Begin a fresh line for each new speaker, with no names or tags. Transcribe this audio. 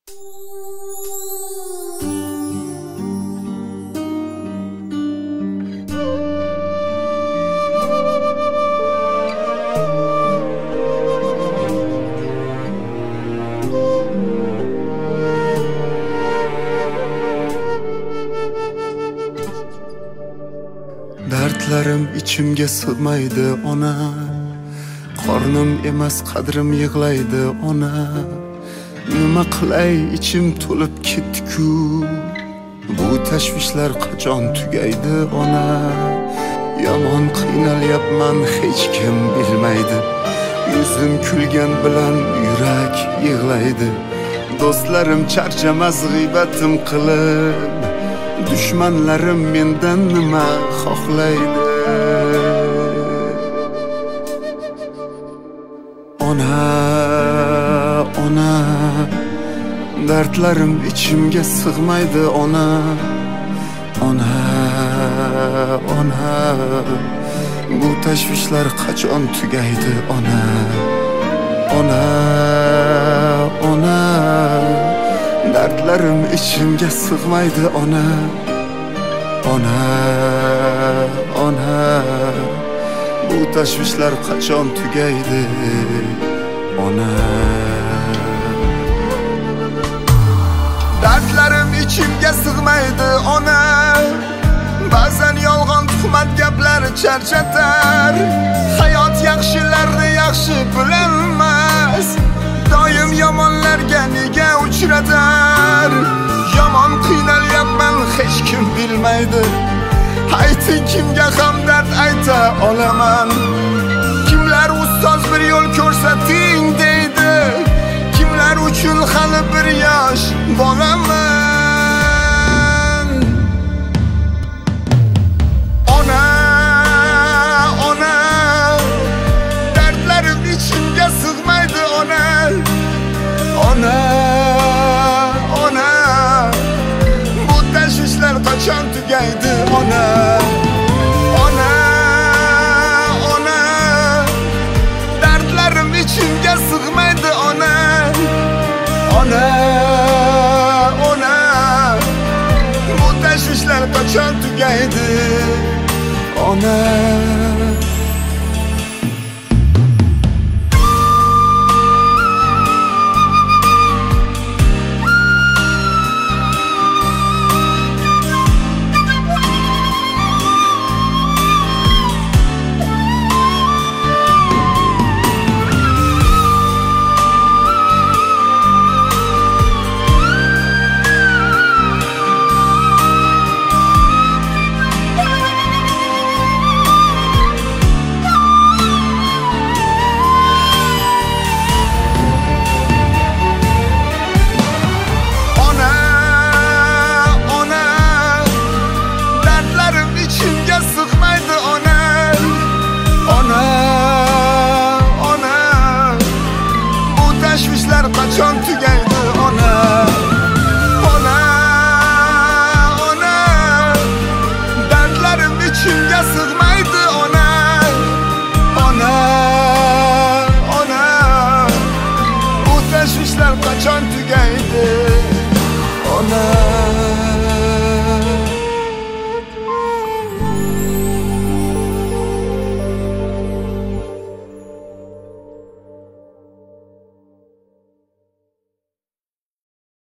Dardlarim ichimga sig'maydi ona, qornim emas qadrim yig'laydi ona. Nima qilay ichim to'lib ketdi-ku, bu tashvishlar qachon tugaydi ona. Yomon qiynalyapman hech kim bilmaydi, yuzim kulgan bilan yurak yig'laydi. Do'stlarim charchamas g'iybatim qilib, dushmanlarim mendan nima xohlaydi. Ona, ona, dardlarim ichimga sig'maydi ona. Ona, ona, bu tashvishlar qachon tugaydi ona. Ona, ona, dardlarim ichimga sig'maydi ona. Ona, ona, bu tashvishlar qachon tugaydi ona. Dardlarim ichimga sig'maydi ona. Ba'zan yolg'on tuhmat gaplar charchatar. Hayot yaxshilarni yaxshi bilinmas, doim yomonlarga nega uchratar. Yomon qiynalyapman hech kim bilmaydi, ayting kimga hamdard ayta olaman. Kimlar ustoz bir yo'l ko'rsating deydi, kimlar uchun hali bir yosh bolaman. Ona, ona, dardlarim ichimga sig'maydi ona. Ona, ona, bu tashvishlar qachon tugaydi ona. Ona, ona, dardlarim ichimga sig'maydi ona. Ona, ona, bu tashvishlar qachon tugaydi ona. Qachon tugaydi ona. Ona, ona, dardlarim ichimga sig'maydi ona. Ona, ona, bu tashvishlar qachon tugaydi ona.